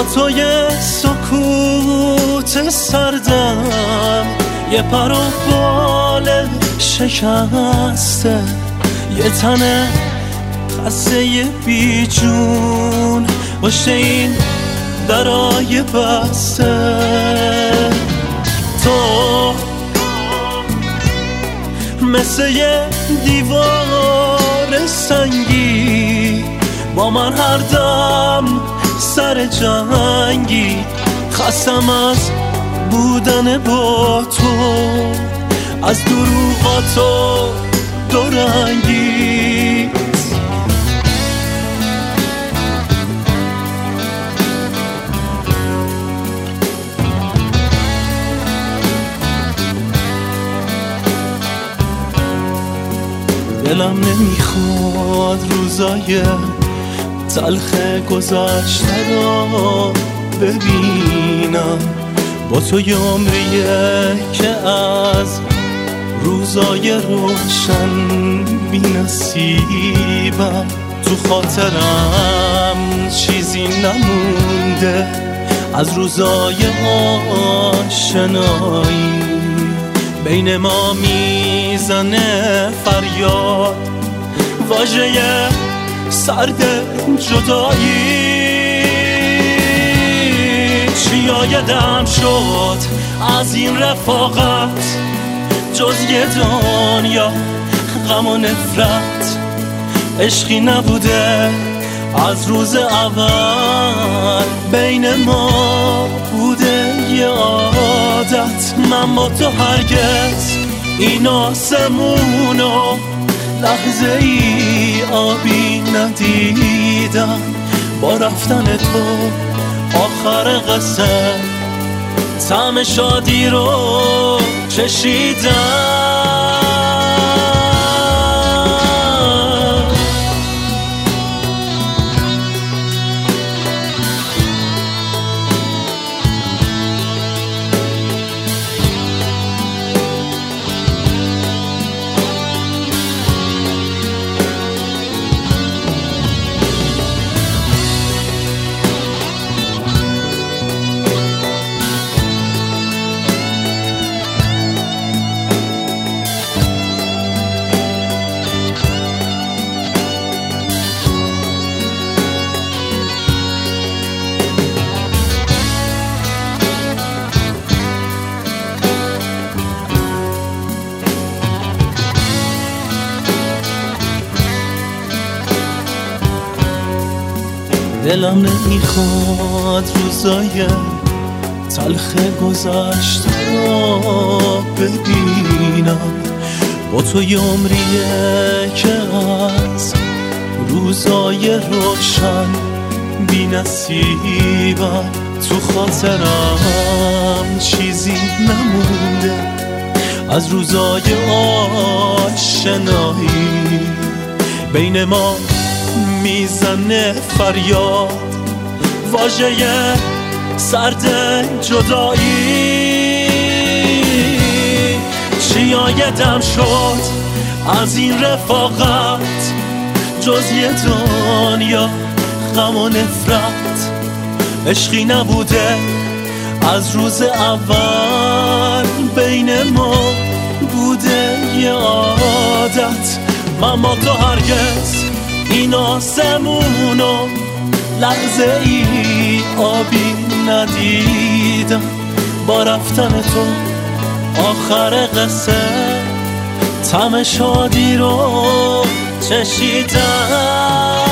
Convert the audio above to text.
تو یه سکوت سردم، یه پر و بال شکسته، یه تن خسته بی جون پشت این درای بسته. تو مثل یه دیوار سنگی، با من هر دم سر جنگی، خستم از بودن با تو، از دروغاتو دورنگی. دلم نمیخواد روزای تلخ گذشته را ببینم، با تو یه عمریه که از روزای روشن بی نصیبم. تو خاطرم چیزی نمونده از روزای آشنایی، بین ما میزنه فریاد واژه سرد جدایی. چیا یادم شد از این رفاقت، جز یه دنیا غم و نفرت، عشقی نبوده از روز اول، بین ما بوده یه عادت. من با تو هرگز این آسمونو لحظه ای آبی ندیدم، با رفتن تو آخر قصه طعم شادی رو چشیدم. دلم نمیخواد روزای تلخ گذشته را ببینم، با تو یه عمریه که از روزای روشن بی نصیبم. تو خاطرم چیزی نمونده از روزای آشنایی، بین ما میزنه فریاد واژه سرد جدایی. چیا یادم شد از این رفاقت، جز یه دنیا غم و نفرت، عشقی نبوده از روز اول، بین ما بوده یه عادت. من با تو هرگز این آسمونو لحظه ای آبی ندیدم، با رفتن تو آخر قصه طعم شادی رو چشیدم.